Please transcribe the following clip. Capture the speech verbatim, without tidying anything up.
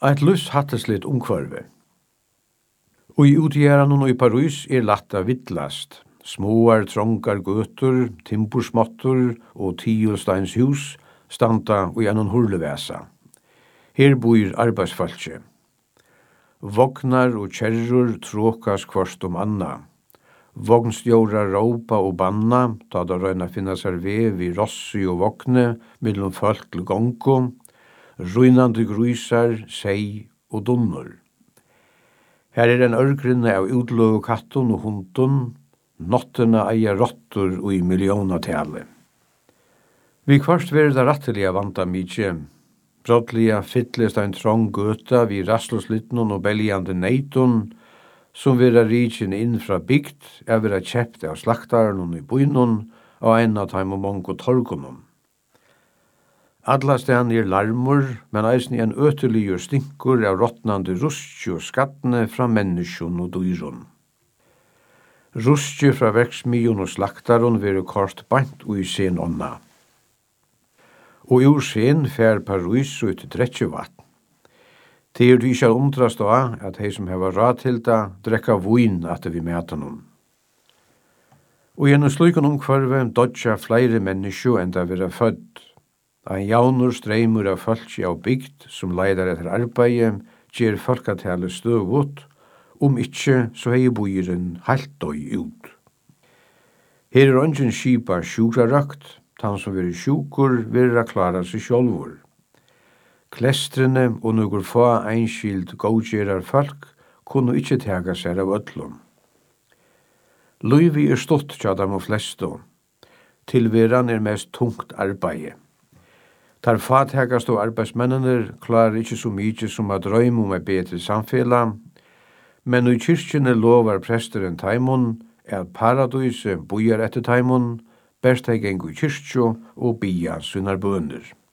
Eit lus hatteslitt umkvarve. Og i utgjeran og i Paris er latta vittlast. Småar, trongar gøtur, timbursmottur og tiulsteins hus standa og gjennom hurlevæsa. Her bor arbeidsfalkje. Vognar og kjerrur tråkas kvart om anna. Vognstjórar råpa og banna, ta da røyna finna seg vev i rossi og vogne, mellom folk til gongo, ruinande grusar, sei og dunnur. Her er en ørgrinne av utløg kattun og hundun, nottena eier rottur og i millionatale. Vi kvart verda rattelige vanta mykje. Brottlige fytlest ein trong gøta vi rassloslittnun og beljande neitun, som vera rikjen inn fra bygd, er vera kjept av slaktaren i bynun, og ein av taim og mongo torgunum. Alla stedan er larmur, men eisen en øteligur stinkur av rottnande rustju og skattene fra menneskjon og dyrun. Rustju fra verksmion og slaktarun veru kort bant og i sen onna. Og ur sen fer Paris ut dretje vatn. Det er du ikke undrast av at hei som hever råd til det drekka vun at vi mæta noen. Og gjennom slukken omkvarve dodja flere mennesker enn det vera fødd. Ein jaunur streimur av folk av bygd som leidar etter arbeid gjer folketale støvut, om ikkje så hei boiren halt døy ut. Her er ongin skipa sjúkrarakt, tann som veri sjúkur vera klara seg sjálvur. Klestrene og nukur få einskild góðgerar folk kunne ikkje tega seg av öllum. Luivi er stått tja dem og flestu. Tilveran er mest tungt arbeid. Tar fathegast og arbeidsmennene klarar ikkje så mykje som at drøym om eit betre samfela, men i kyrkjene lovar presteren taimon at paradise bojar etter taimon, best hei gengu kyrkjo og bia sunnar bønder.